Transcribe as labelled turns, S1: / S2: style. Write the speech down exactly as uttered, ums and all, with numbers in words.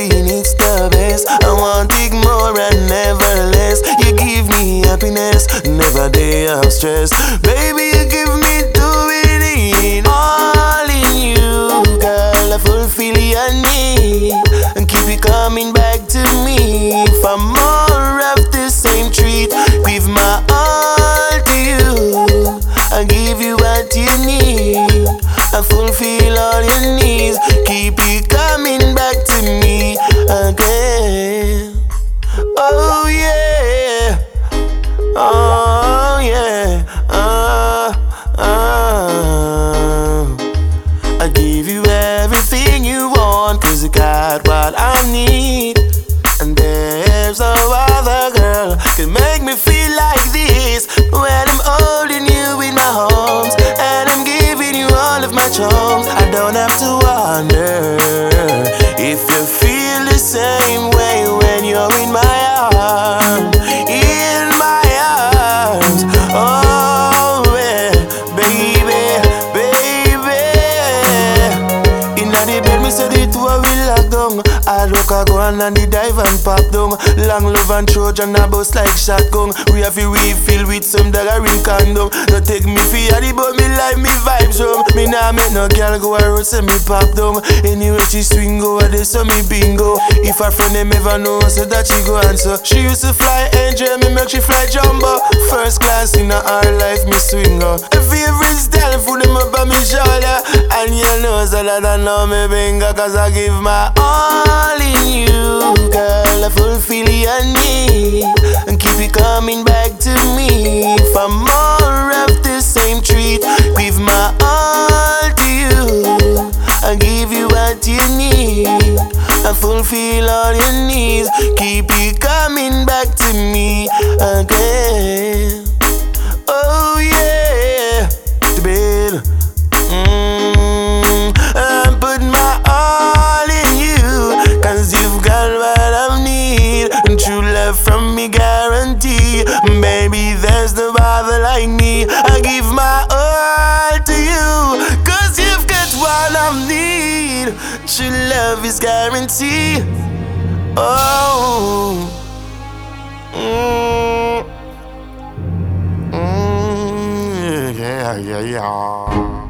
S1: feeling it's the best. I want it more and never less. You give me happiness, never day of stress. Baby, you give me doing it all in you, girl. I fulfill your need and keep it coming back to me for more of the same treat. Give my all to you, I give you what you need, I fulfill all your needs. Keep it coming back to me again. Oh yeah, oh yeah, uh, uh. I give you everything you want, cause you got what I need. And there's no other girl can make me feel like this when I'm holding you in my arms and I'm giving you all of my charms. I don't have to wonder if you feel the same way when you're in my arms, in my arms. Oh yeah, baby, baby. Inna the bed me say the two a will lock down. I look a go on and the dive and pop down. Long love and Trojan a bust like shotgun. We have to refill with some dagger in condom. Don't take me for yaddy but me like me vibes home. Me nah make no girl go a road say me pop down. Anyway she swing over there so me bingo. If her friend them ever know so that she go answer. She used to fly angel, me make she fly jumbo. First class in her life me swing her. Her favorite style food them up on me shoulder. And you know so that I know me bingo, cause I give my all in you, girl. I fulfill your need and keep it coming back to me for more of the same treat. Give my all to you, I give you what you need, I fulfill all your needs. Keep it coming back to me again. Oh yeah, the bed. Mm, I put my all in you, cause you've got what I need. And true love from me guarantee. Baby, there's no other like me. I give my all to you, cause you've got what I need. True love is guaranteed. Oh, mm, mm, yeah, yeah, yeah.